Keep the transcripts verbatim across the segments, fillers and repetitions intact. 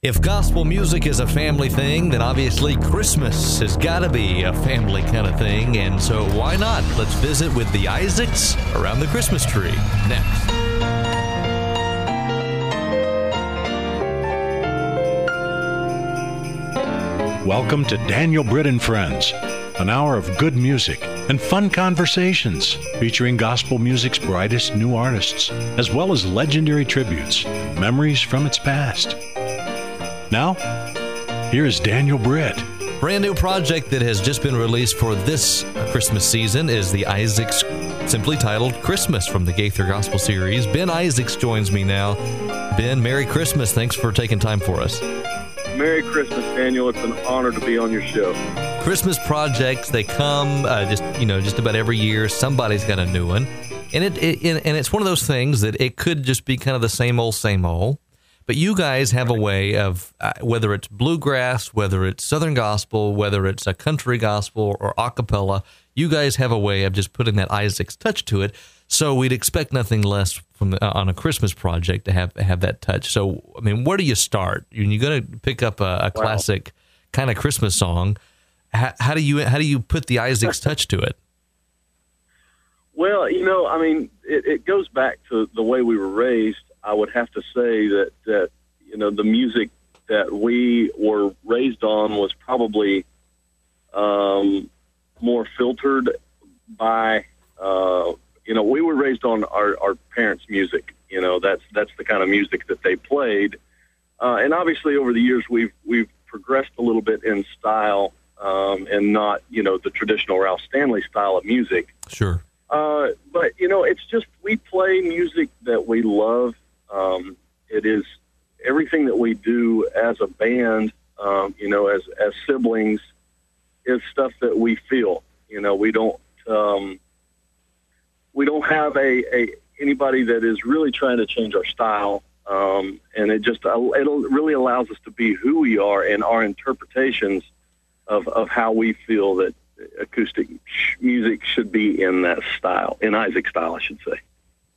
If gospel music is a family thing, then obviously Christmas has got to be a family kind of thing. And so why not? Let's visit with the Isaacs around the Christmas tree next. Welcome to Daniel Britt and Friends, an hour of good music and fun conversations featuring gospel music's brightest new artists, as well as legendary tributes, memories from its past. Now, here is Daniel Britt. Brand new project that has just been released for this Christmas season is the Isaacs, simply titled Christmas, from the Gaither Gospel Series. Ben Isaacs joins me now. Ben, Merry Christmas. Thanks for taking time for us. Merry Christmas, Daniel. It's an honor to be on your show. Christmas projects, they come uh, just, you know, just about every year. Somebody's got a new one. And it, it and it's one of those things that it could just be kind of the same old, same old. But you guys have a way of, uh, whether it's bluegrass, whether it's Southern gospel, whether it's a country gospel or a cappella, you guys have a way of just putting that Isaacs touch to it. So we'd expect nothing less from the, uh, on a Christmas project to have have that touch. So, I mean, where do you start? You're going to pick up a, a classic wow. kind of Christmas song. How, how do you how do you put the Isaacs touch to it? Well, you know, I mean, it, it goes back to the way we were raised. I would have to say that, that, you know, the music that we were raised on was probably um, more filtered by, uh, you know, we were raised on our, our parents' music. You know, that's that's the kind of music that they played. Uh, and obviously over the years we've we've progressed a little bit in style um, and not, you know, the traditional Ralph Stanley style of music. Sure. Uh, but, you know, it's just we play music that we love. Um, it is everything that we do as a band, um, you know, as, as siblings, is stuff that we feel. You know, we don't um, we don't have a, a anybody that is really trying to change our style, um, and it just uh, it really allows us to be who we are and our interpretations of, of how we feel that acoustic sh- music should be in that style, in Isaac style, I should say.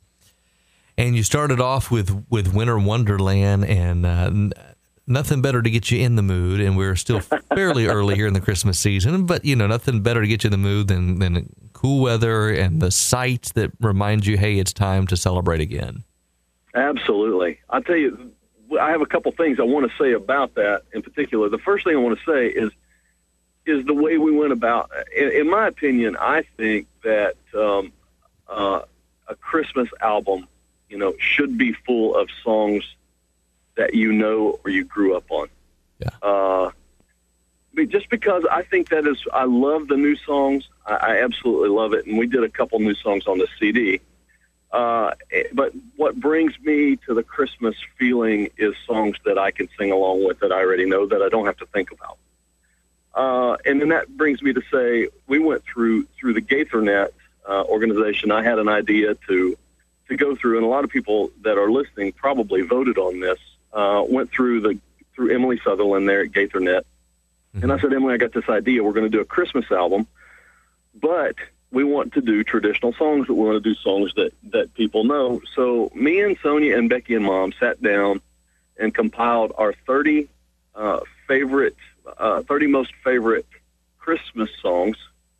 And you started off with, with Winter Wonderland, and uh, n- nothing better to get you in the mood. And we're still fairly early here in the Christmas season, but, you know, nothing better to get you in the mood than, than cool weather and the sights that remind you, hey, it's time to celebrate again. Absolutely. I'll tell you, I have a couple things I want to say about that in particular. The first thing I want to say is is the way we went about. In, in my opinion, I think that um, uh, a Christmas album, you know, should be full of songs that you know or you grew up on. Yeah. Uh, I mean, just because I think that is, I love the new songs. I, I absolutely love it. And we did a couple new songs on the C D. Uh, but what brings me to the Christmas feeling is songs that I can sing along with that I already know, that I don't have to think about. Uh, and then that brings me to say, we went through, through the GaitherNet uh, organization. I had an idea to, to go through, and a lot of people that are listening probably voted on this, uh, went through the, through Emily Sutherland there at GaitherNet. Mm-hmm. And I said, Emily, I got this idea. We're going to do a Christmas album, but we want to do traditional songs, but we want to do songs that, that people know. So me and Sonia and Becky and Mom sat down and compiled our thirty uh, favorite Uh, thirty most favorite Christmas songs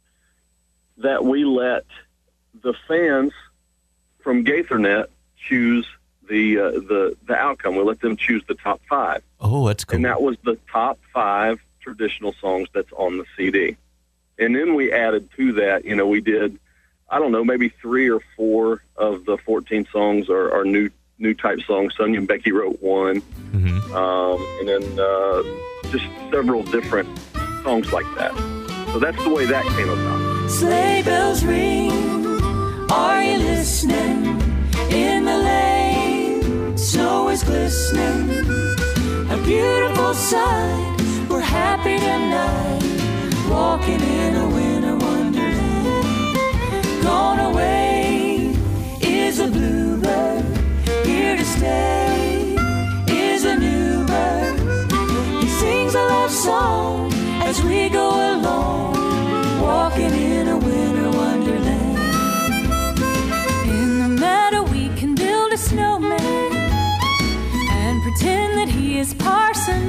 that we let the fans from GaitherNet choose the uh, the the outcome. We let them choose the top five. Oh, that's cool. And that was the top five traditional songs that's on the C D. And then we added to that, you know, we did, I don't know, maybe three or four of the fourteen songs are, are new new type songs. Sonia and Becky wrote one. Mm-hmm. Um, and then uh, just several different songs like that. So that's the way that came about. Sleigh bells ring, are you listening? In the lane, snow is glistening. A beautiful sight, we're happy tonight, walking in a winter wonderland. Gone away is a bluebird, here to stay is a new bird. He sings a love song as we go along, walking in a winter wonderland. In the meadow we can build a snowman and pretend that he is Parson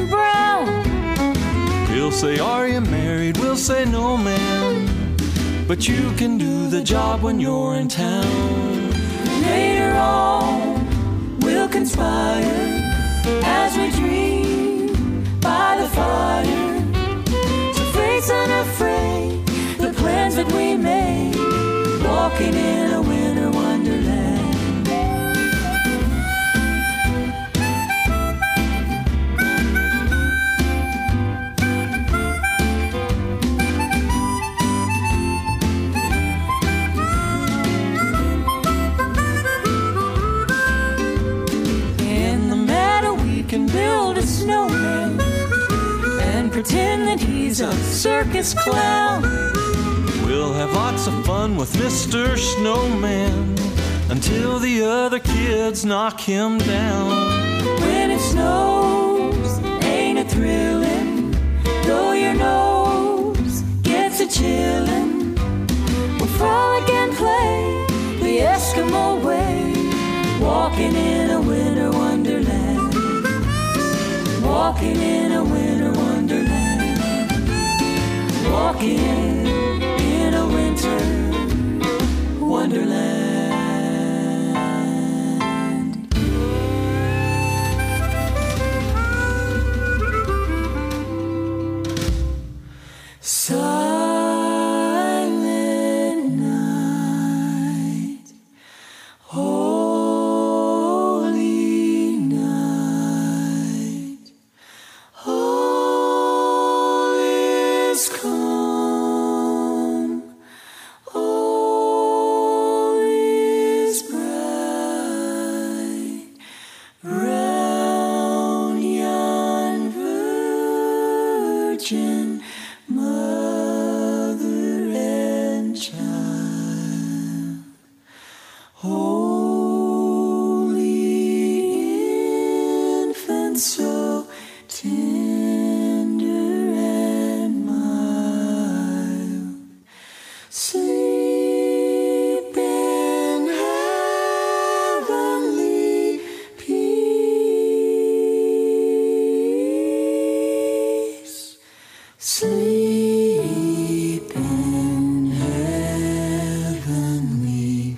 We'll say, are you married? We'll say, no, man. But you can do the job when you're in town. Later on, we'll conspire as we dream by the fire to face unafraid the plans that we made, walking in a winter wonderland. Snowman and pretend that he's a circus clown. We'll have lots of fun with Mister Snowman until the other kids knock him down. When it snows, ain't it thrilling? Though your nose gets a chillin', we'll frolic and play the Eskimo way, walking in a winter wonderland. Walking in a winter wonderland. Walking in a winter wonderland. Silent night. Holy night. All is calm, all is bright, round yon virgin mother and child. Holy infant, so tender and mild, sleep in heavenly peace. Sleep in heavenly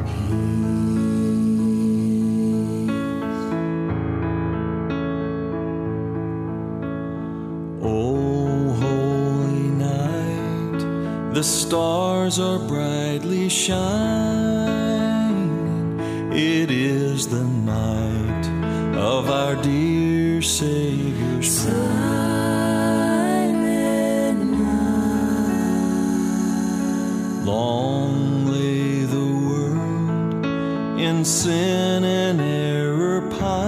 Oh, holy night, the stars are brightly shining. It is the night of our dear Savior's Silent night. Long lay the world in sin and error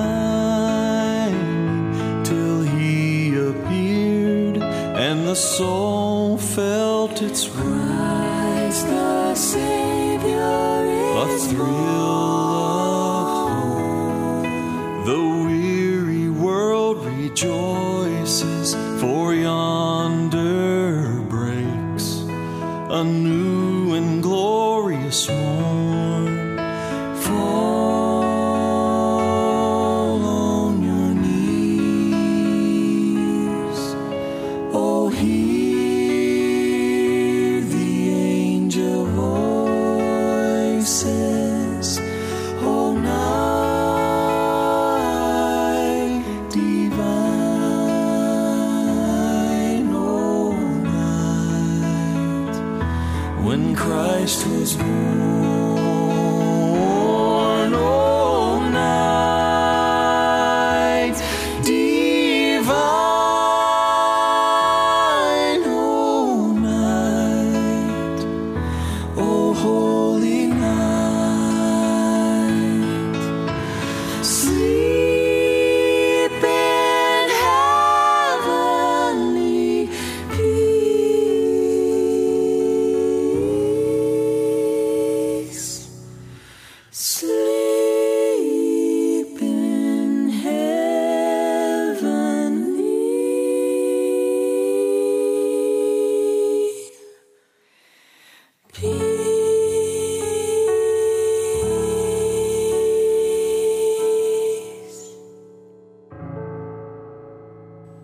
pining, till he appeared and the soul felt its Christ the Savior a is thrill of hope. The weary world rejoices, for yonder breaks a new and glorious morn. Fall on your knees, oh, hear the angel voices, oh, night divine, oh, night when Christ was born, oh, night divine, oh, night, oh, holy night. Sleep in heavenly peace.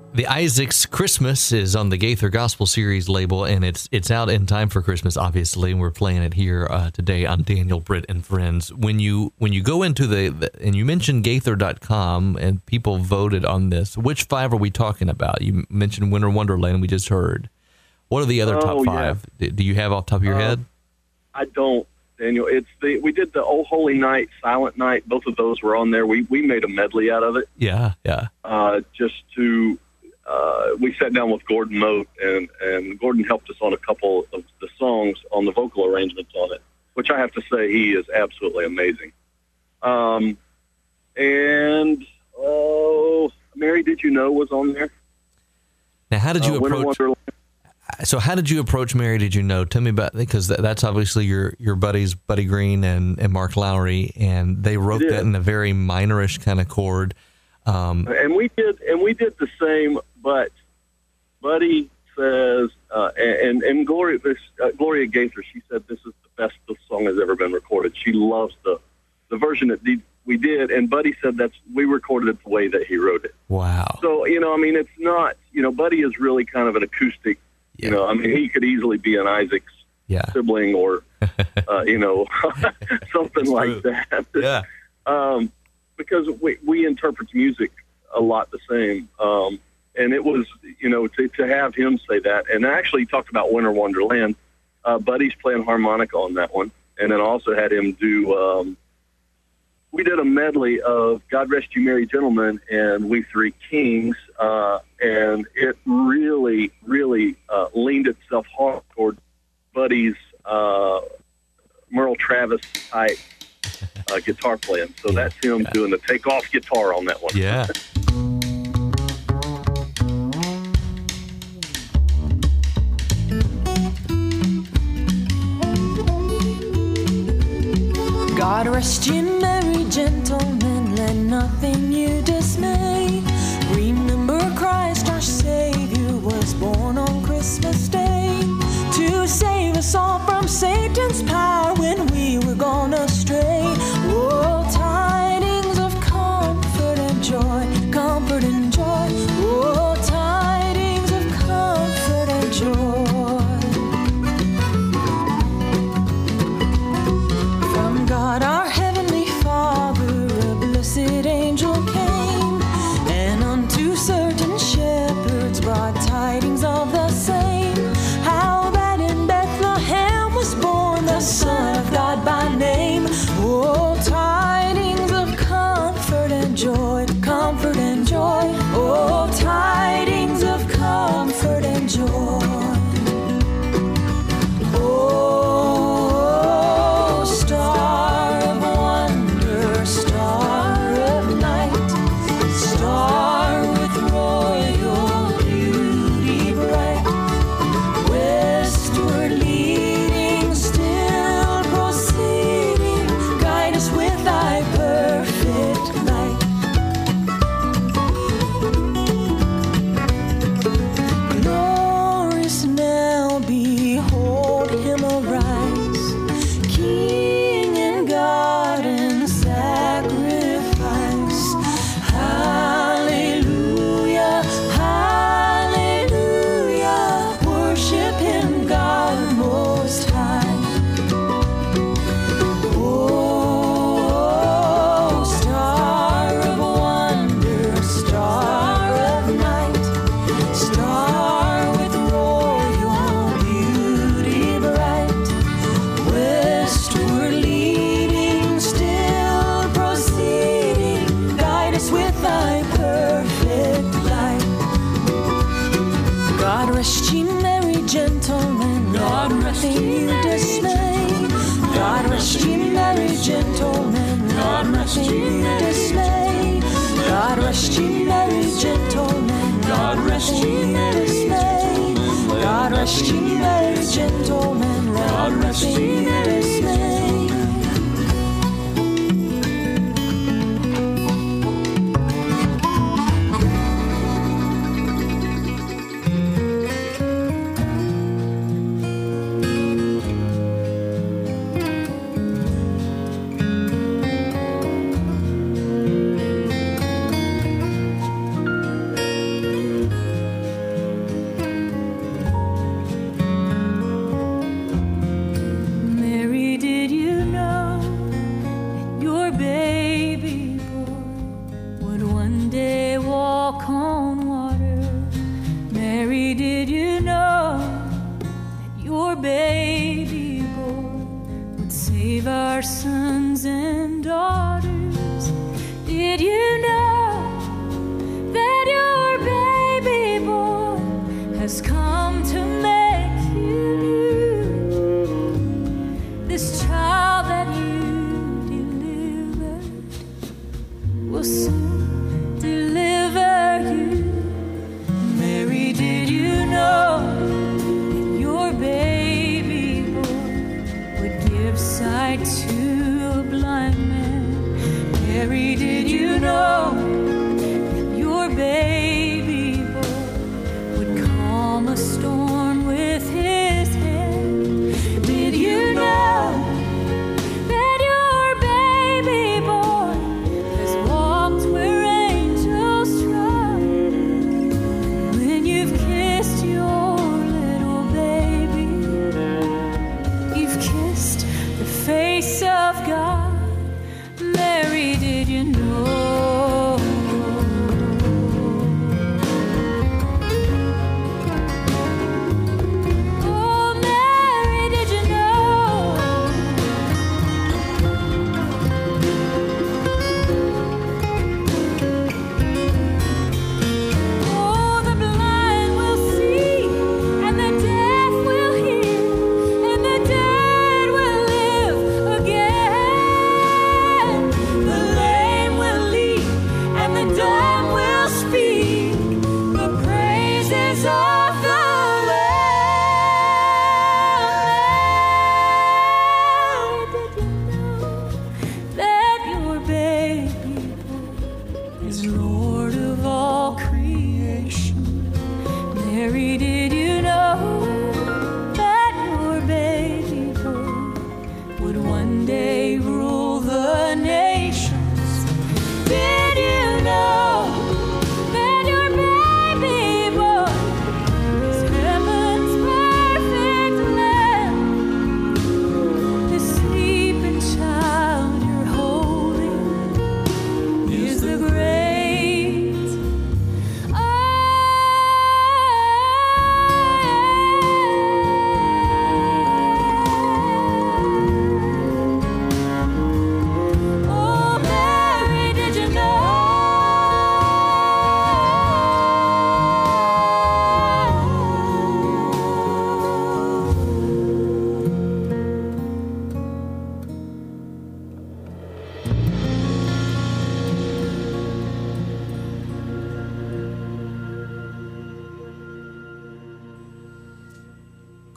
The Isaacs Christmas is on the Gaither Gospel Series label, and it's it's out in time for Christmas, obviously, and we're playing it here uh, today on Daniel, Britt, and Friends. When you when you go into the, the and you mentioned Gaither dot com, and people voted on this, which five are we talking about? You mentioned Winter Wonderland, we just heard. What are the other oh, top five? Yeah. Do you have off the top of your uh, head? I don't, Daniel. It's the we did the Oh Holy Night, Silent Night. Both of those were on there. We we made a medley out of it. Yeah, yeah. Uh, just to. Uh, we sat down with Gordon Mote, and, and Gordon helped us on a couple of the songs on the vocal arrangements on it, which I have to say he is absolutely amazing. Um, and, oh, Mary Did You Know was on there. Now, how did you uh, approach... So how did you approach Mary Did You Know? Tell me about, because that's obviously your, your buddies, Buddy Green and, and Mark Lowry, and they wrote that in a very minorish kind of chord. Um, and we did, and we did the same, but Buddy says, uh, and and Gloria, this, uh, Gloria Gaither, she said this is the best the song has ever been recorded. She loves the the version that we did, and Buddy said that's we recorded it the way that he wrote it. Wow. So you know, I mean, it's not, you know, Buddy is really kind of an acoustic. Yeah. You know, I mean, he could easily be an Isaac's yeah. sibling or uh, you know something it's like true. that. Yeah. Um, because we, we interpret music a lot the same. Um, and it was, you know, to, to have him say that. And I actually talked about Winter Wonderland. Uh, Buddy's playing harmonica on that one. And then also had him do, um, we did a medley of God Rest You Merry Gentlemen and We Three Kings. Uh, and it really, really uh, leaned itself hard toward Buddy's uh, Merle Travis type Uh, guitar playing. So yeah, that's him yeah. doing the take-off guitar on that one. Yeah. God rest you, merry gentlemen, let nothing you dismay. Remember Christ our Savior was born on Christmas Day to save us all from Satan's power when we were gone astray. Oh, tidings of comfort and joy, comfort and joy. Oh, tidings of comfort and joy. From God our heavenly Father, a blessed angel came, and unto certain shepherds brought tidings of the same. How that in Bethlehem was born the Son of God by name. Oh, tidings of comfort and joy, comfort and joy. Oh, tidings of comfort and joy. Oh, star of wonder, star of night, star with royal beauty bright, westward leading, still proceeding, guide us with thy perfect light. Glorious now, behold him arise, King and God in sacrifice. Hallelujah, hallelujah, worship him, God most high. Oh, star of wonder, star of night, star with royal beauty bright, westward leading, still proceeding, guide us with thy perfect light. God rest ye merry gentlemen, God rest ye dismay. God rest ye merry gentlemen, God rest ye dismay. God rest ye merry gentlemen, God rest ye dismay. God rest ye merry gentlemen, God rest ye dismay.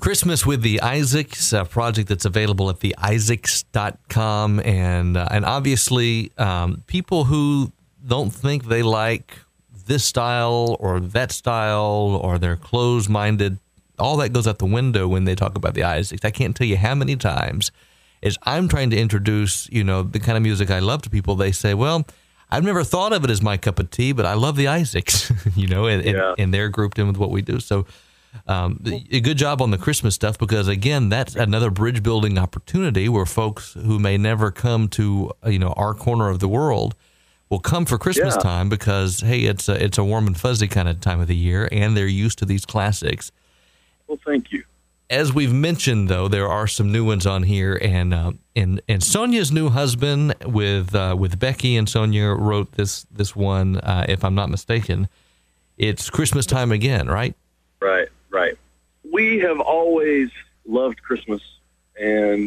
Christmas with the Isaacs, a project that's available at the isaacs dot com. And, uh, and obviously, um, people who don't think they like this style or that style, or they're closed-minded, all that goes out the window when they talk about the Isaacs. I can't tell you how many times as I'm trying to introduce, you know, the kind of music I love to people, they say, well, I've never thought of it as my cup of tea, but I love the Isaacs, you know, and, Yeah. and, and they're grouped in with what we do. So um, a good job on the Christmas stuff, because, again, that's another bridge building opportunity where folks who may never come to, you know, our corner of the world will come for Christmas Yeah. time because, hey, it's a, it's a warm and fuzzy kind of time of the year, and they're used to these classics. Well, thank you. As we've mentioned, though, there are some new ones on here, and uh, and and Sonia's new husband with uh, with Becky and Sonia wrote this this one, uh, if I'm not mistaken. It's Christmas time again, right? Right, right. We have always loved Christmas, and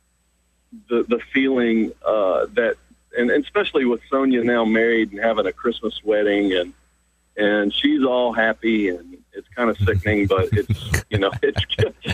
the the feeling uh, that, and especially with Sonia now married and having a Christmas wedding, and and she's all happy, and it's kind of sickening, but it's, you know, it's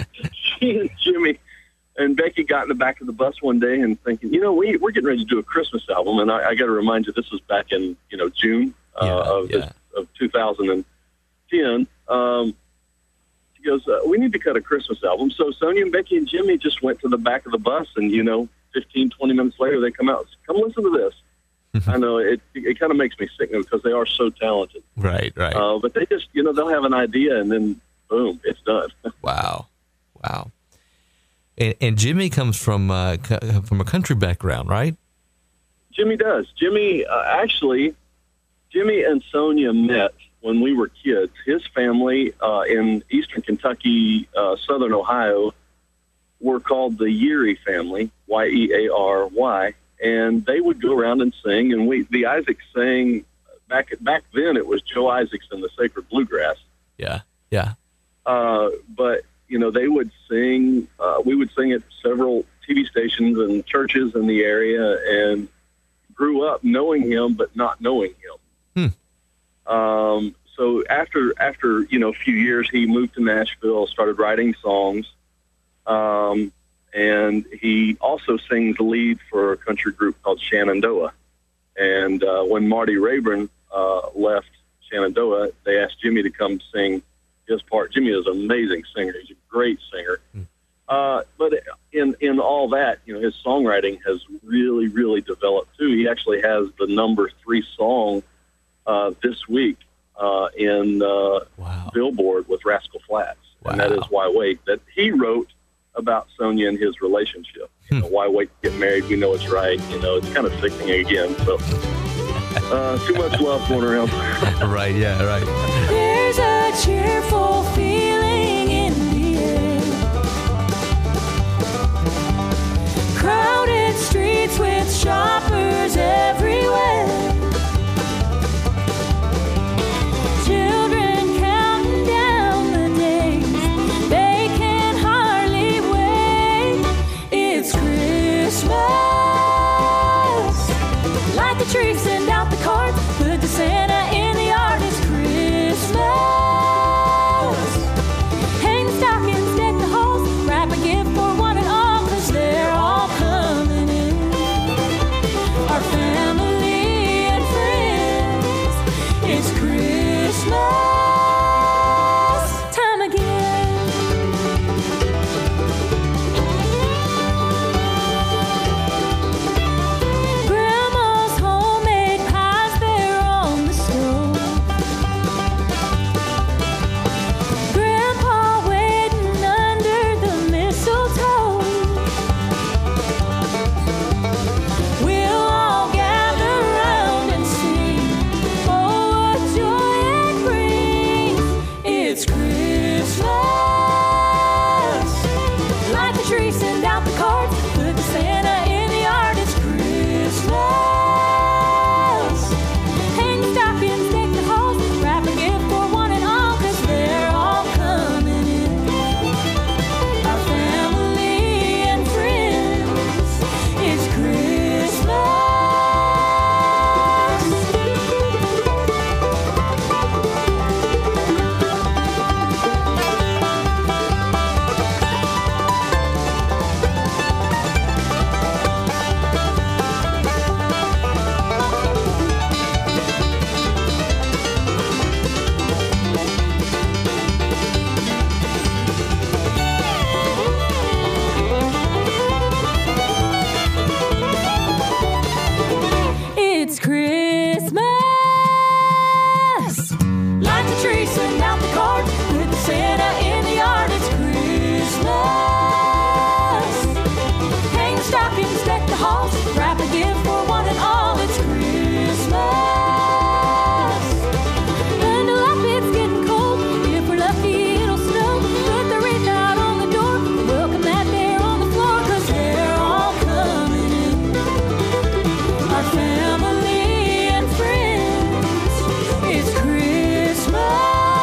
she and Jimmy and Becky got in the back of the bus one day and thinking, you know, we, we're getting ready to do a Christmas album. And I, I got to remind you, this was back in, you know, June uh, Yeah, of, yeah. This, of two thousand ten. Um, she goes, uh, we need to cut a Christmas album. So Sonia and Becky and Jimmy just went to the back of the bus, and, you know, fifteen, twenty minutes later, they come out, come listen to this. I know it, it kind of makes me sick because they are so talented. Right, right. Uh, but they just, you know, they'll have an idea, and then boom, it's done. Wow, wow. And, and Jimmy comes from uh, co- from a country background, right? Jimmy does. Jimmy, uh, actually, Jimmy and Sonia met when we were kids. His family uh, in eastern Kentucky, uh, southern Ohio, were called the Yeary family, Y E A R Y, and they would go around and sing. And we, the Isaacs sang back back then. It was Joe Isaacs and the Sacred Bluegrass. Yeah, yeah. Uh, but you know, they would sing. Uh, we would sing at several T V stations and churches in the area, and grew up knowing him, but not knowing him. Hmm. Um, so after after you know a few years, he moved to Nashville, started writing songs, um, and he also sings lead for a country group called Shenandoah. And uh, when Marty Rayburn uh, left Shenandoah, they asked Jimmy to come sing his part. Jimmy is an amazing singer. He's a great singer. Hmm. Uh, but in in all that, you know, his songwriting has really, really developed too. He actually has the number three song uh, this week uh, in uh, Wow. Billboard with Rascal Flatts, Wow. and that is Why Wait, that he wrote about Sonia and his relationship. You know, why wait to get married? We know it's right. You know, it's kind of sickening again. So uh, too much love going around. Right, yeah, right. There's a cheerful feeling in the air. Crowded streets with shoppers everywhere. Children counting down the days. They can hardly wait. It's Christmas. Light the tree, send out the cards. Put the Santa in the yard. It's Christmas. send out the card with the Santa in the yard. It's Christmas. Hang the stockings, deck the halls, wrap a gift for one and all. It's Christmas. Bundle up, it's getting cold. If we're lucky, it'll snow. Put the wreath out on the door. Welcome that bear on the floor, 'cause they're all coming in. Our family and friends. It's Christmas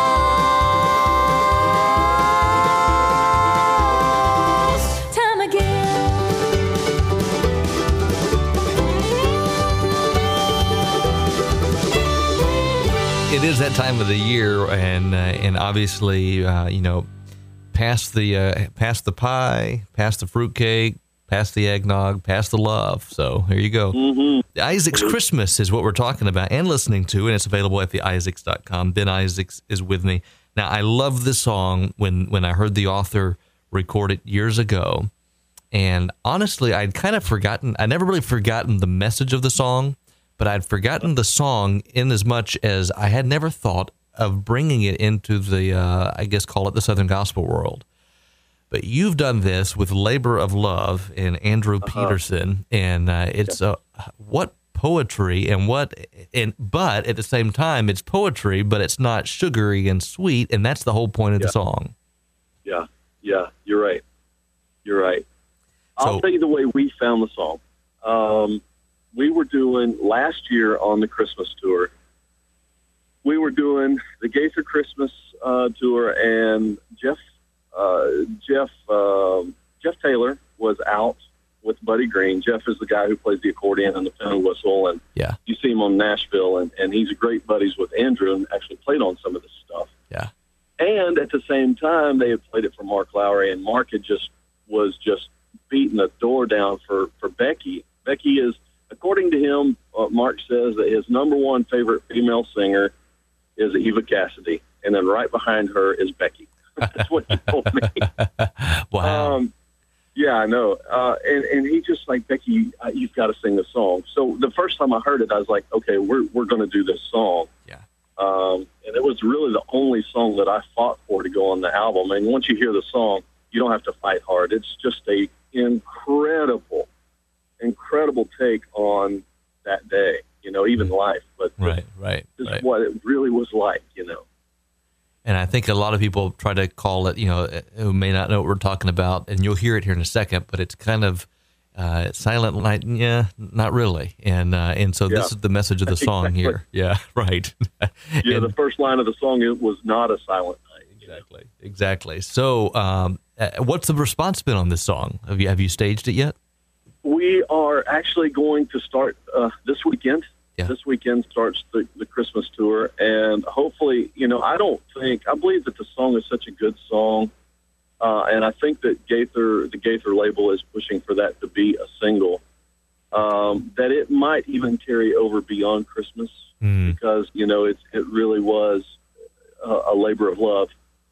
time again. It is that time of the year, and uh, and obviously, uh, you know, past the uh, past the pie, past the fruitcake, past the eggnog, past the love. So here you go. Mm-hmm. Isaac's Christmas is what we're talking about and listening to, and it's available at the isaacs dot com. Ben Isaacs is with me. Now, I love this song when, when I heard the author record it years ago, and honestly, I'd kind of forgotten, I never really forgotten the message of the song, but I'd forgotten the song in as much as I had never thought of bringing it into the, uh, I guess, call it the Southern Gospel world. But you've done this with Labor of Love and Andrew Uh-huh. Peterson, and uh, it's uh, what poetry and what, and but at the same time, it's poetry, but it's not sugary and sweet, and that's the whole point of Yeah. the song. Yeah, yeah, you're right. You're right. So- I'll tell you the way we found the song. Um, we were doing, last year on the Christmas tour, we were doing the Gaither Christmas uh, tour, and Jeff uh, Jeff um Jeff Taylor was out with Buddy Green. Jeff is the guy who plays the accordion and the pen and whistle, and Yeah, you see him on Nashville, and, and he's great buddies with Andrew and actually played on some of this stuff. yeah, And at the same time, they had played it for Mark Lowry, and Mark had just was just beating the door down for, for Becky. Becky is, according to him, uh, Mark says that his number one favorite female singer is Eva Cassidy, and then right behind her is Becky. That's what he told me. wow. Um, yeah, I know. Uh, and, and he just like, Becky, uh, you've got to sing the song. So the first time I heard it, I was like, okay, we're we're going to do this song. Yeah. Um, and it was really the only song that I fought for to go on the album. And once you hear the song, you don't have to fight hard. It's just a incredible, incredible take on that day, you know, even life. But Right, right, this right. is what it really was like, you know. And I think a lot of people try to call it, you know, who may not know what we're talking about, and you'll hear it here in a second, but it's kind of uh, Silent Night. Yeah, not really. And uh, and so Yeah. this is the message of the song Exactly. here. Yeah, right. Yeah, And- the first line of the song, it was not a silent night. you know. exactly, exactly. So um, uh, what's the response been on this song? Have you, have you staged it yet? We are actually going to start uh, this weekend. Yeah. This weekend starts the, the Christmas tour, and hopefully, you know, I don't think, I believe that the song is such a good song, uh, and I think that Gaither, the Gaither label is pushing for that to be a single, um, that it might even carry over beyond Christmas, Mm. because, you know, it, it really was a, a labor of love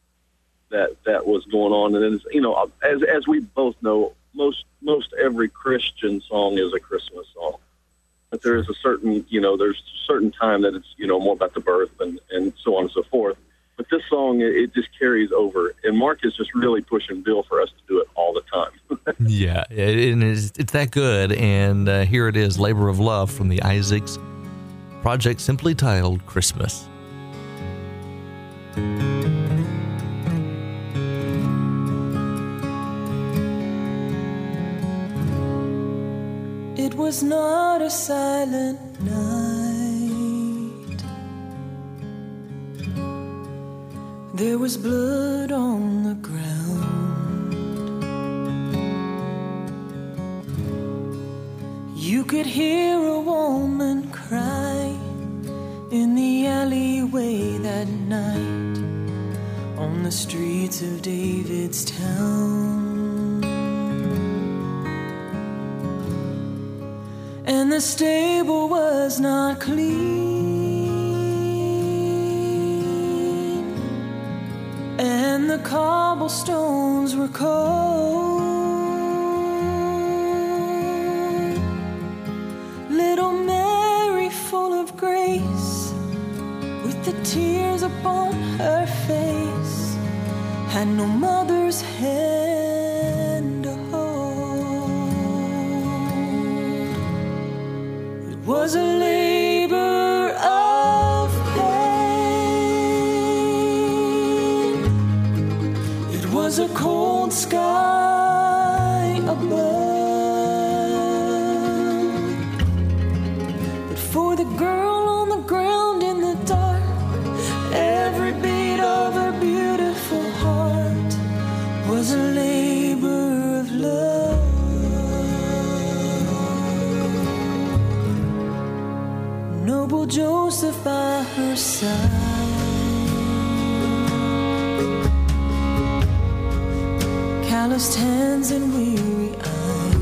that that was going on. And it's, you know, as as we both know, most most every Christian song is a Christmas song. But there is a certain, you know, there's a certain time that it's, you know, more about the birth and, and so on and so forth. But this song, it, it just carries over. And Mark is just really pushing Bill for us to do it all the time. Yeah, it, and it's, it's that good. And uh, here it is, Labor of Love from the Isaacs project, simply titled Christmas. It was not a silent night. There was blood on the ground. You could hear a woman cry in the alleyway that night on the streets of David's town. And the stable was not clean, and the cobblestones were cold. Little Mary, full of grace, with the tears upon her face, had no mother's hand to hold. It was a labor of pain. It was a cold sky above. But for the girl on the ground in the dark, every beat of her beautiful heart was a labor of love. Noble Joseph by her side, calloused hands and weary eyes.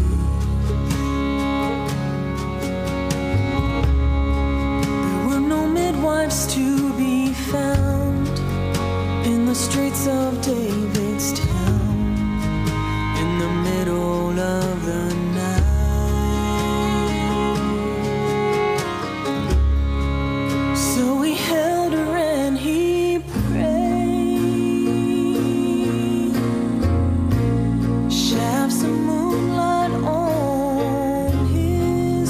There were no midwives to be found in the streets of David's town, in the middle of the night. So he held her and he prayed. Shafts of moonlight on his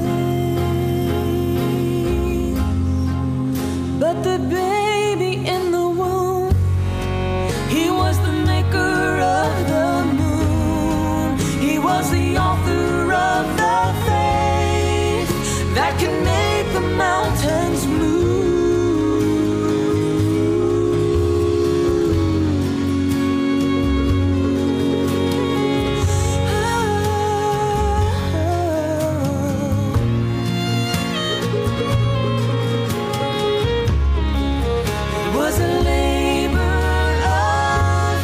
face, but the baby in the womb, he was the maker of the moon. He was the author of the faith that can make the mountains move. It was a labor of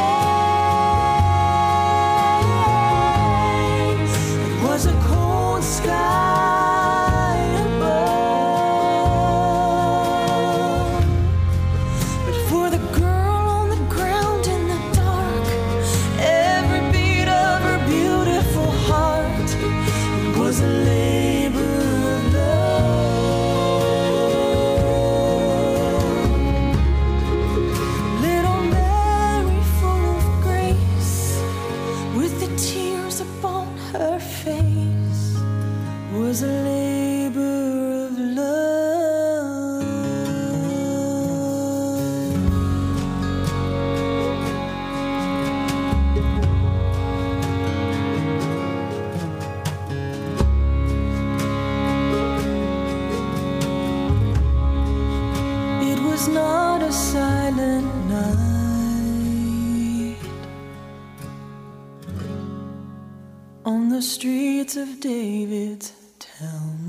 pain. It was a cold sky above. But for the girl on the ground in the dark, every beat of her beautiful heart was a labor of love. Little Mary, full of grace, with the tears upon her face, was a labor of love. It was not a silent night on the streets of David's town.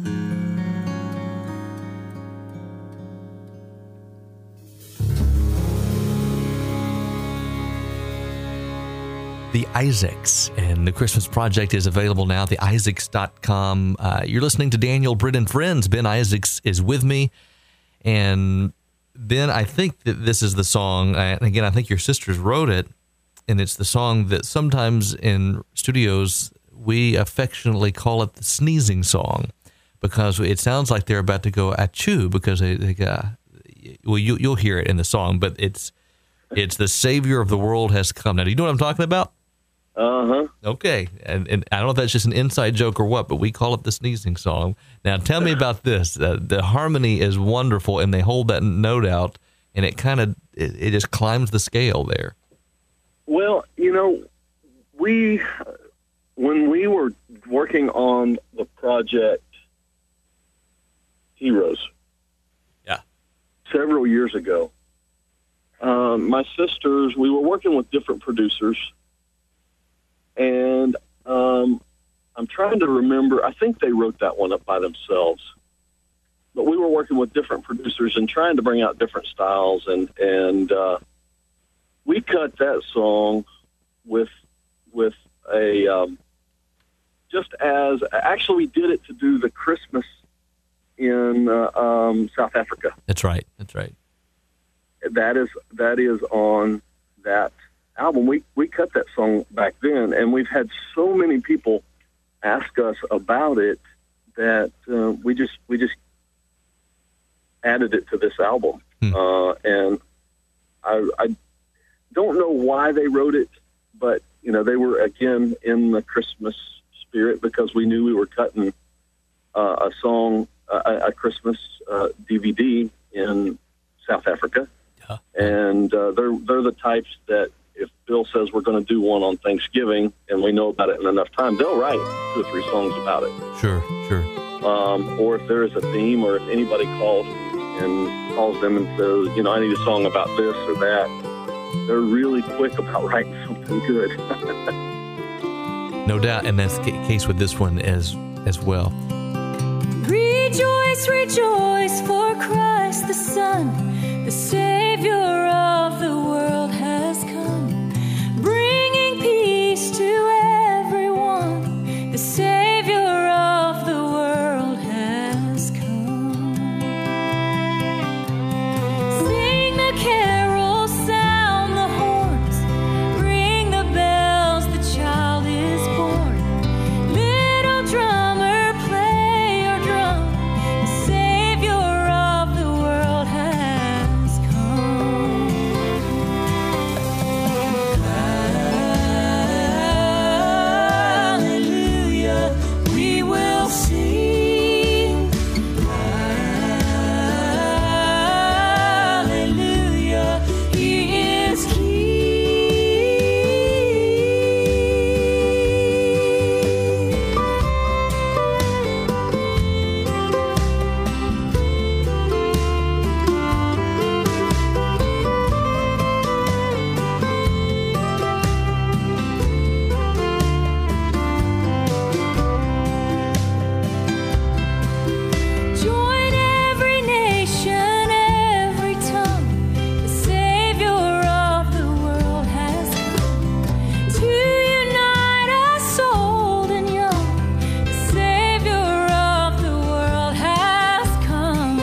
The Isaacs, and the Christmas Project is available now at the isaacs dot com. Uh, you're listening to Daniel Britt and Friends. Ben Isaacs is with me. And Ben, I think that this is the song, and again, I think your sisters wrote it, and it's the song that sometimes in studios we affectionately call it the sneezing song, because it sounds like they're about to go achoo, because they, they uh, well, you, you'll hear it in the song, but it's it's the Savior of the world has come. Now, do you know what I'm talking about? Uh-huh. Okay, and, and I don't know if that's just an inside joke or what, but we call it the sneezing song. Now, tell me about this. Uh, the harmony is wonderful, and they hold that note out, and it kind of, it, it just climbs the scale there. Well, you know, we, when we were working on the project Heroes, yeah, several years ago, um, my sisters, we were working with different producers, and um, I'm trying to remember, I think they wrote that one up by themselves, but we were working with different producers and trying to bring out different styles, and, and uh, we cut that song with with a um, just as actually we did it to do the Christmas in uh, um, South Africa. That's right. That's right. That is that is on that album. We we cut that song back then, and we've had so many people ask us about it that uh, we just we just added it to this album. Hmm. Uh, and I, I don't know why they wrote it, but, you know, they were, again, in the Christmas spirit because we knew we were cutting uh, a song, uh, a Christmas uh, D V D in South Africa. Yeah. And uh, they're, they're the types that if Bill says we're going to do one on Thanksgiving and we know about it in enough time, they'll write two or three songs about it. Sure, sure. Um, or if there is a theme, or if anybody calls and calls them and says, you know, I need a song about this or that, they're really quick about writing something good. No doubt, and that's the case with this one as as well. Rejoice, rejoice, for Christ the Son, the Savior of the world has come, bringing peace to everyone. The Savior of the world has come. Sing the carols, sound the horns, ring the bells, the child is born. Little drummer, play your drum. The Savior of the world has come. Hallelujah, we will sing. Hallelujah, He is King. Join every nation, every tongue. The Savior of the world has come to unite us old and young. The Savior of the world has come.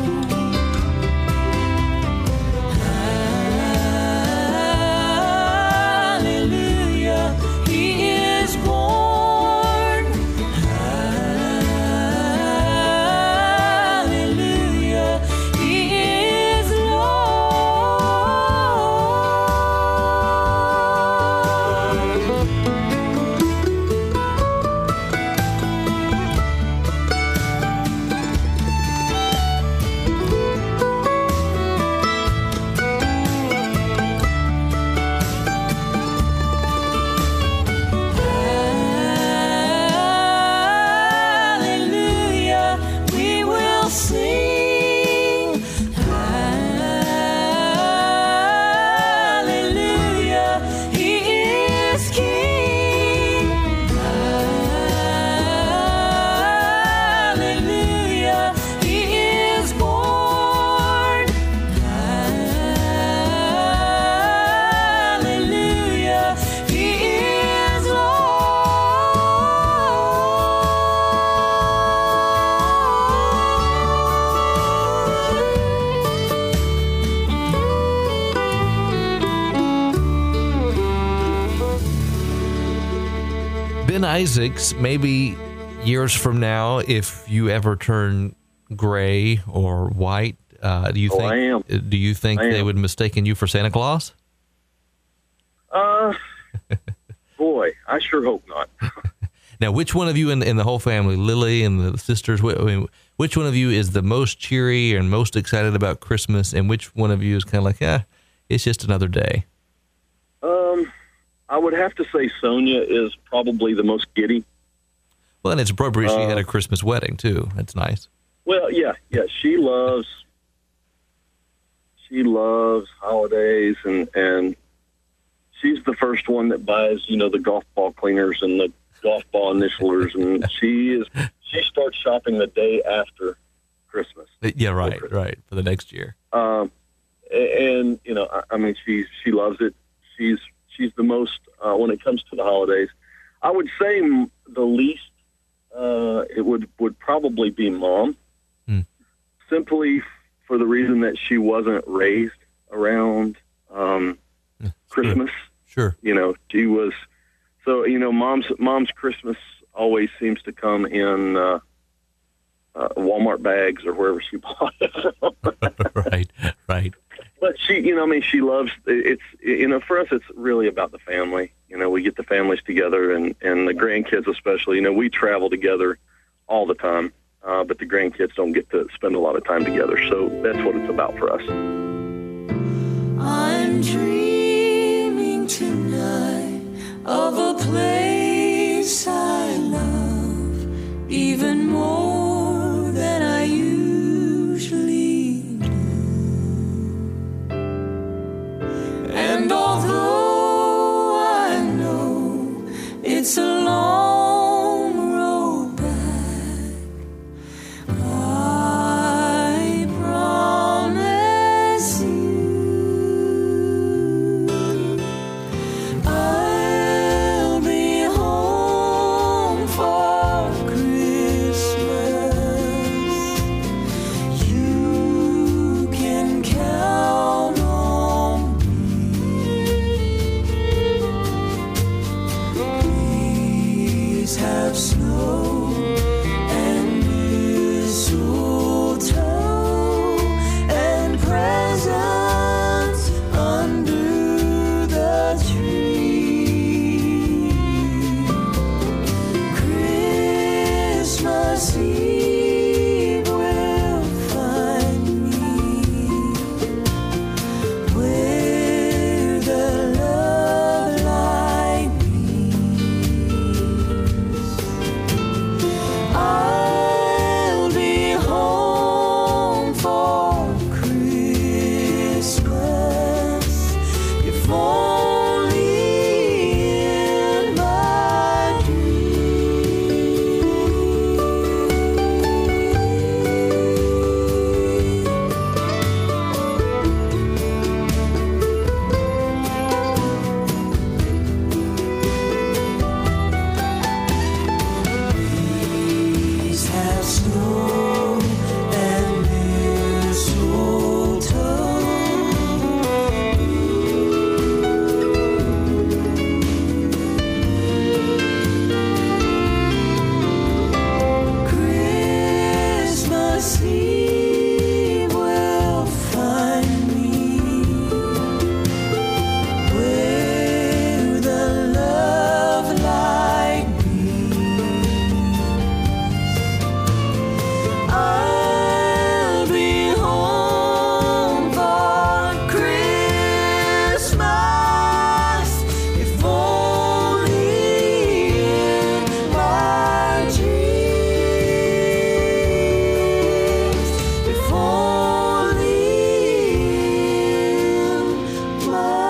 Hallelujah, He is born. Hallelujah, He is Hallelujah, we will sing. Hallelujah, He is King. Hallelujah, He is born. Hallelujah, He is Ben Isaacs, maybe years from now, if you ever turn gray or white, uh, do you Oh, think I am. do you think I they am. would mistaken you for Santa Claus? Uh, boy, I sure hope not. Now, which one of you in, in the whole family, Lily and the sisters, wh- I mean, which one of you is the most cheery and most excited about Christmas, and which one of you is kind of like, ah, it's just another day? Um, I would have to say Sonia is probably the most giddy. Well, and it's appropriate she Uh, had a Christmas wedding, too. That's nice. Well, yeah, yeah. She loves, she loves holidays, and and she's the first one that buys, you know, the golf ball cleaners and the golf ball initialers, and she is she starts shopping the day after Christmas. Yeah, right, Christmas. right, for the next year. Um, a- and you know, I, I mean, she she loves it. She's she's the most uh, when it comes to the holidays. I would say m- the least. Uh, it would would probably be Mom, Hmm. simply for the reason that she wasn't raised around um, Christmas. Sure. You know, she was. So you know, mom's mom's Christmas always seems to come in uh, uh, Walmart bags or wherever she bought it. Right, right. But she, you know, I mean, she loves, it's, you know, for us, it's really about the family. You know, we get the families together and, and the grandkids especially. You know, we travel together all the time, uh, but the grandkids don't get to spend a lot of time together. So that's what it's about for us. I'm dreaming tonight of a place I love even more than I usually do. And although I know it's a long road back, I promise you I'll be home for Christmas. You can count on Please have snow and mistletoe and presents under the tree. Christmas Eve will find me where the love light I'll be home for Christmas, if only in my Please have snow and mistletoe. Christmas Eve will find me where the love light I'll be home for Christmas, if only in my dreams, if only in my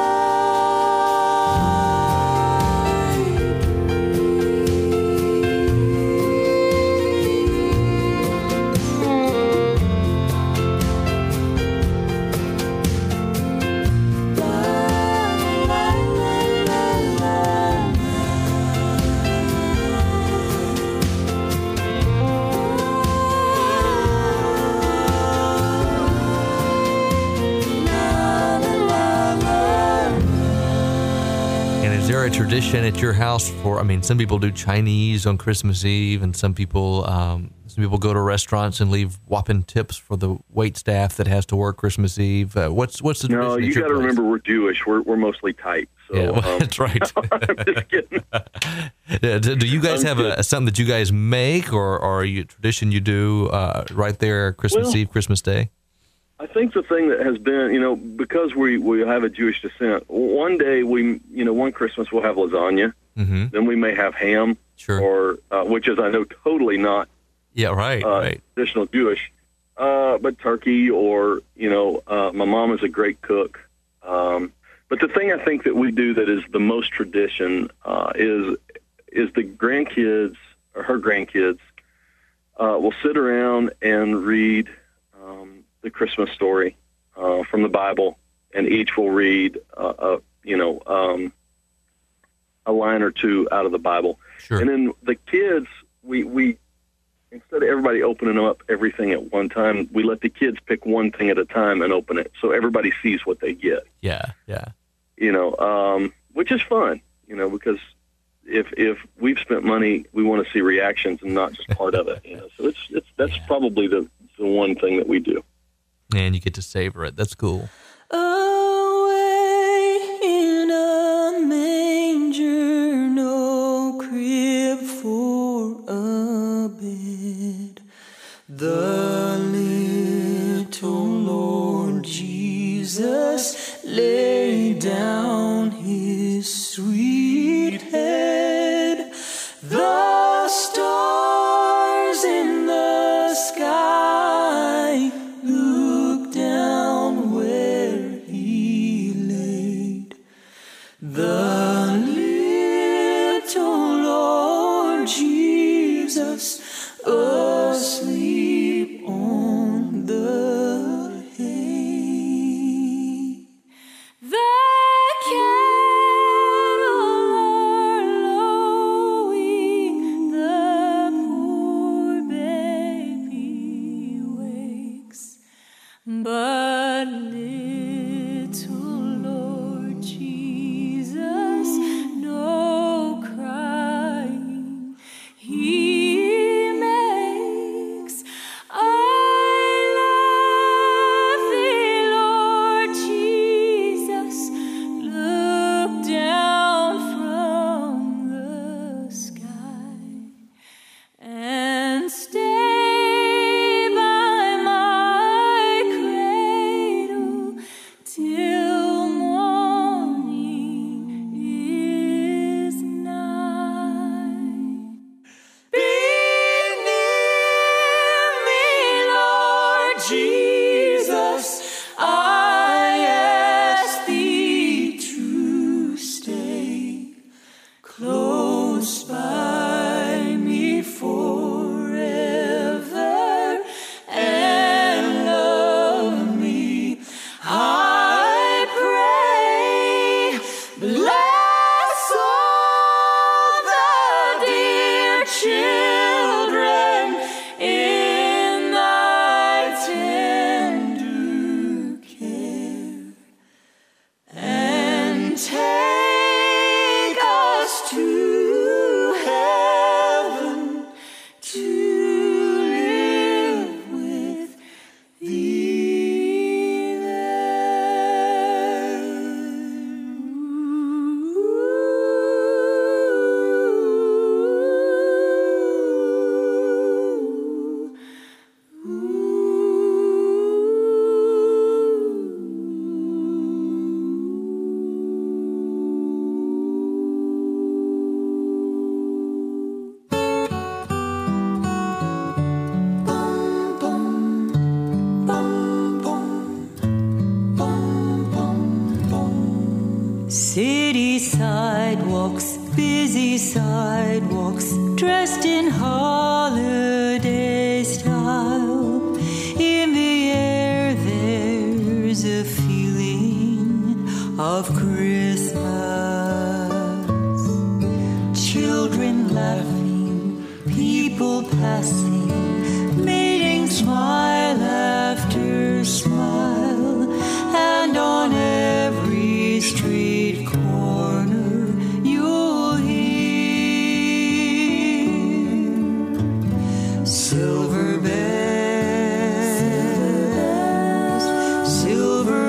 And is there a tradition at your house for, I mean, some people do Chinese on Christmas Eve, and some people um, some people go to restaurants and leave whopping tips for the wait staff that has to work Christmas Eve. Uh, what's what's the tradition No, at you your got to place? remember we're Jewish. We're, we're mostly tight. So, Yeah, well, um, that's right. I'm just kidding. Yeah, do, do you guys I'm have kidding. a something that you guys make, or, or are you a tradition you do uh, right there Christmas Well, Eve, Christmas Day? I think the thing that has been, you know, because we, we have a Jewish descent, one day we, you know, one Christmas we'll have lasagna. Mm-hmm. Then we may have ham, Sure. or uh, which is I know totally not Yeah, right, uh, right. traditional Jewish, uh, but turkey, or you know, uh, my mom is a great cook. Um, but the thing I think that we do that is the most tradition uh, is is the grandkids or her grandkids uh, will sit around and read um, the Christmas story uh, from the Bible, and each will read, uh, a, you know, um, a line or two out of the Bible. Sure. And then the kids, we, we instead of everybody opening up everything at one time, we let the kids pick one thing at a time and open it, so everybody sees what they get. Yeah, yeah. You know, um, which is fun. You know, because if if we've spent money, we want to see reactions and not just part of it. You know, so it's it's that's Yeah. probably the the one thing that we do. And you get to savor it. That's cool. Away in a manger, no crib for a bed, the little Lord Jesus laid down his sweet head. The stars in the sky look down where he laid. The little Lord Jesus asleep on the hay. The cattle are lowing, the poor baby wakes, but little Lord Jesus, no crying he makes. I love thee, Lord Jesus. Look down from the sky and stay by my cradle till morning is nigh. Be near me, Lord Jesus, I ask thee to stay close by me forever and love me, I pray. Bless all the dear children in thy tender care, and take us to heaven to live with thee City sidewalks, busy sidewalks, dressed in holiday style. In the air there's a feeling of Christmas. Children laughing, people passing, meeting smile after smile, and on every street corner you'll hear silver bells, silver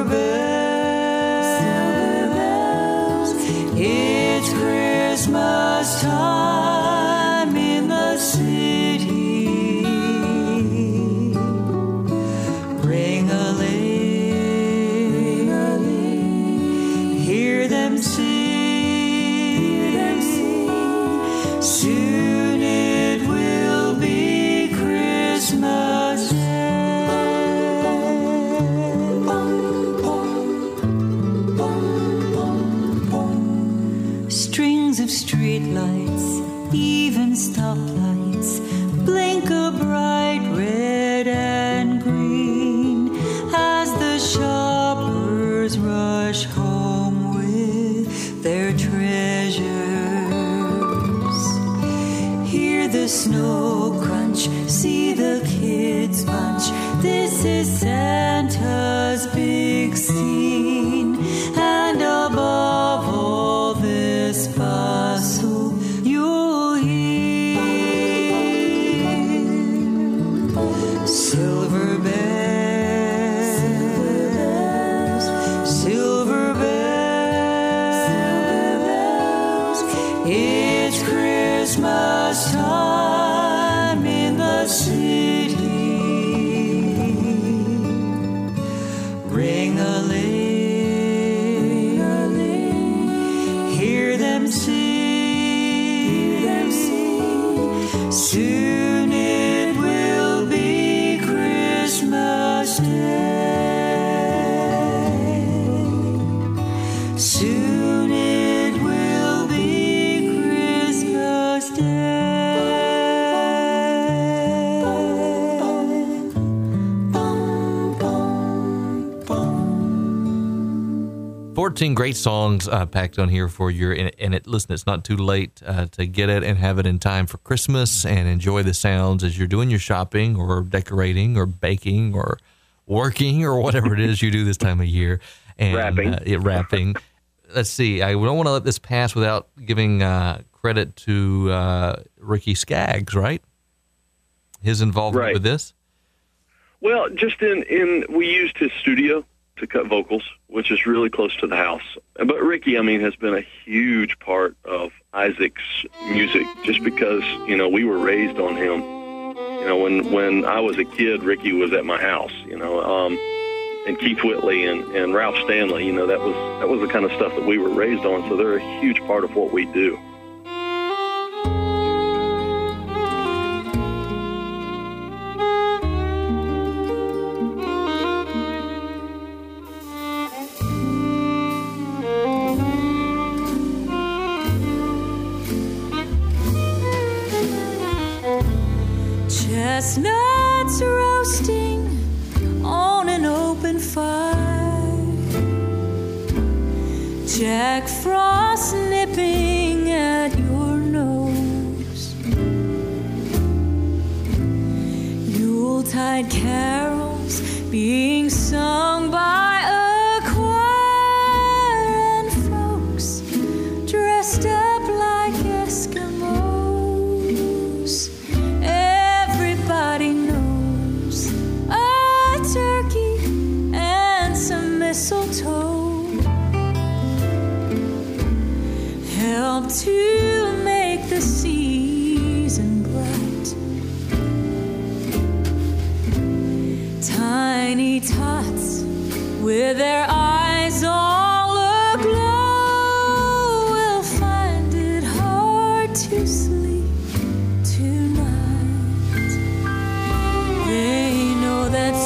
bells. It's Christmas time in the city. Ring-a-ling, hear them sing. Soon it will be Christmas Day. Strings of streetlights, even stoplights, blink a bright red and green as the shoppers rush home with their treasures. Hear the snow crunch, see the kids bunch. This is Santa's big scene, and above all this bustle, It's Christmas time in the city. Ring a ling, a ling. Hear them sing, hear them sing. Soon it will be Christmas Day. Soon it will be Christmas Day. fourteen great songs uh, packed on here for you. And, and it, listen, it's not too late uh, to get it and have it in time for Christmas and enjoy the sounds as you're doing your shopping or decorating or baking or working or whatever it is you do this time of year. And, Wrapping. Uh, it, wrapping. Let's see. I don't want to let this pass without giving uh, credit to uh, Ricky Skaggs, right? His involvement Right. with this. Well, just in, in we used his studio to cut vocals, which is really close to the house. But Ricky, I mean, has been a huge part of Isaac's music just because, you know, we were raised on him. You know, when, when I was a kid, Ricky was at my house, you know, um, and Keith Whitley and, and Ralph Stanley, you know, that was, that was the kind of stuff that we were raised on. So they're a huge part of what we do. Chestnuts roasting on an open fire, Jack Frost nipping at your nose, Yuletide carols being sung by a choir, and folks dressed up like Eskimos. Everybody knows a turkey and some mistletoe help to make the season bright. Tiny tots with their eyes all aglow will find it hard to sleep tonight. They know that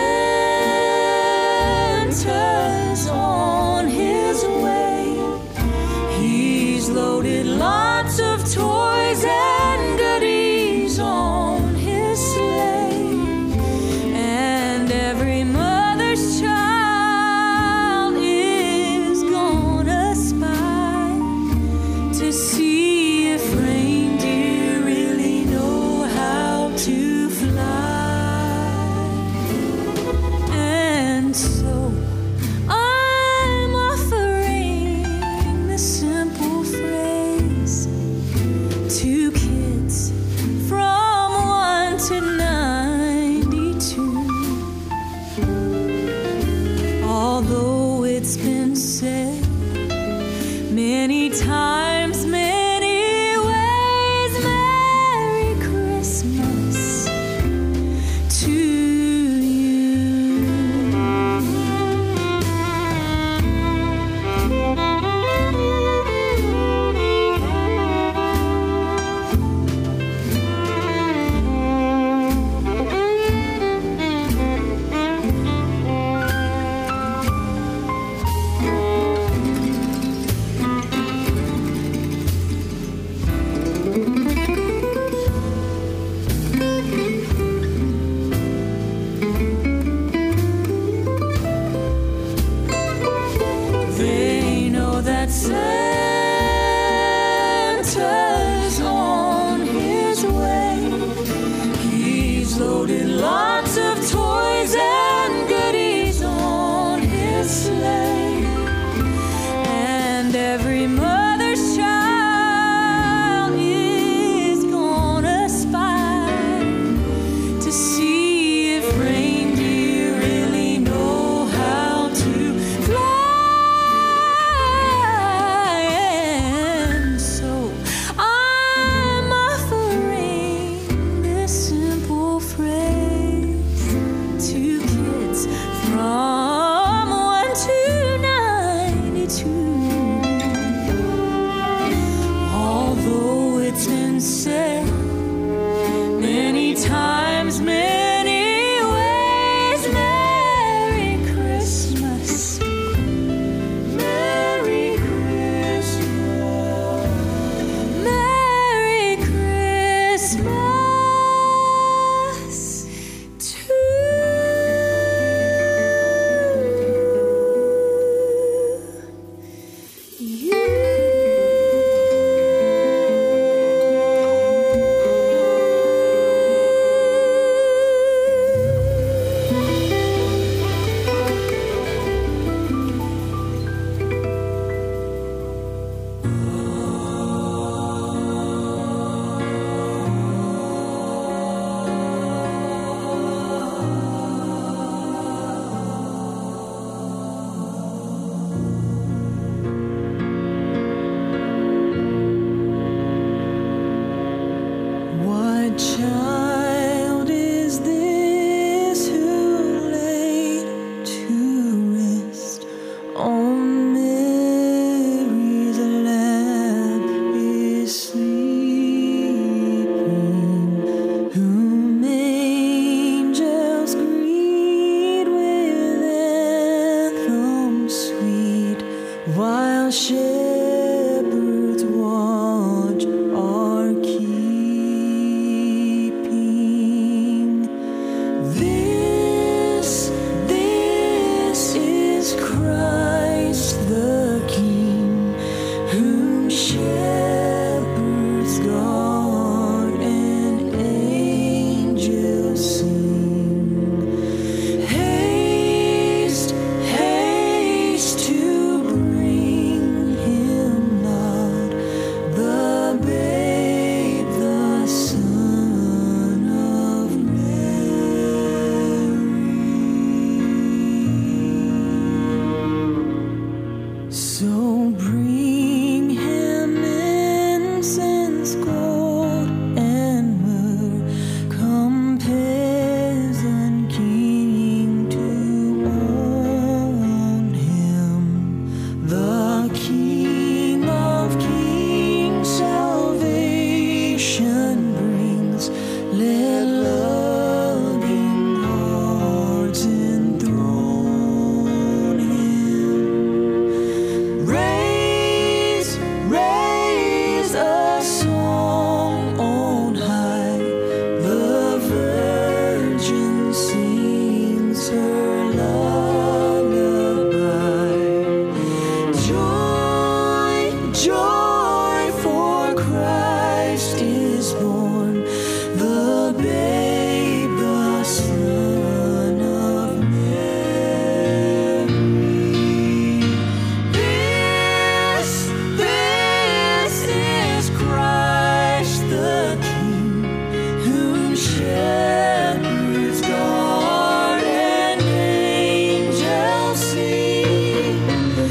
Santa's on his way. He's loaded lots of toys and goodies on his sleigh, and every mother's child is gonna spy to see if reindeer really know how to fly. And so I'm offering the simple phrase to kids from one to ninety-two. Although it's been said many times, many ways, Merry Christmas to They know that Santa's on his way. He's loaded lots of toys and goodies on his sleigh, and every mother's child is gonna spy to see if reindeer really know how to fly. And so while shepherds watch are keeping. This, this is Christ the King, whom shepherds guard and angels sing. Haste, haste to bring him not the babe, the Son of Mary. So bring him incense, gold, and myrrh. Come, peasant king, to own him, the King of kings. Salvation brings. Let loving hearts enthrone him. Raise, raise a song on high. The Virgin sings her lullaby. Joy, joy, for Christ is born, the babe, the Son of Mary. This, this is Christ the King, whom shepherds guard and angels sing.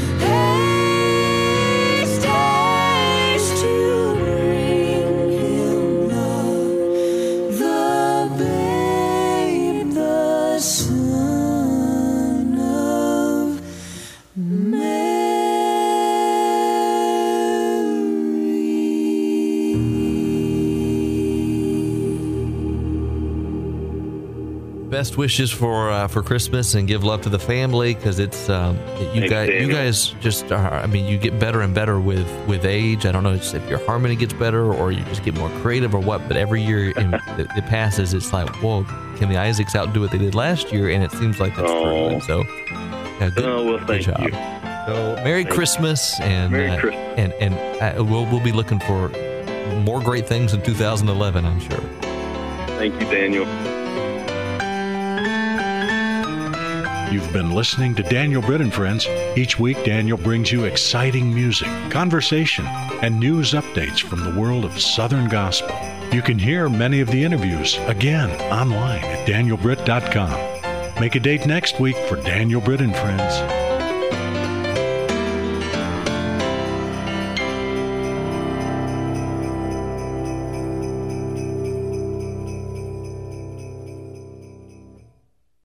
Haste, haste to bring him love, the babe, the Son of Mary. Best wishes for uh, for Christmas, and give love to the family, because it's um, you Thanks, guys you Daniel. guys just are, I mean, you get better and better with with age. I don't know if your harmony gets better or you just get more creative or what, but every year in, that it passes, it's like, whoa, can the Isaacs outdo what they did last year? And it seems like that's true. Oh. And so, yeah, good, Oh, well, good thank job. you. So, Merry Thank Christmas, and Merry uh, Christmas. and and uh, we'll we'll be looking for more great things in two thousand eleven, I'm sure. Thank you, Daniel. You've been listening to Daniel Britt and Friends. Each week, Daniel brings you exciting music, conversation, and news updates from the world of Southern Gospel. You can hear many of the interviews again online at daniel britt dot com. Make a date next week for Daniel Britt and Friends.